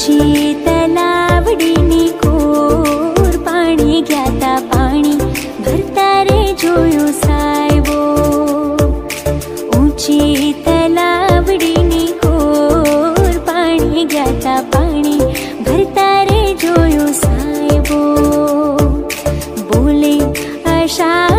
ऊंची तलावडीनी कोर पाणी ग्याता पाणी भरता रे जोयो सायबो। ऊंची तलावडीनी कोर पाणी ग्याता पाणी भरता रे जोयो सायबो। बोले आशा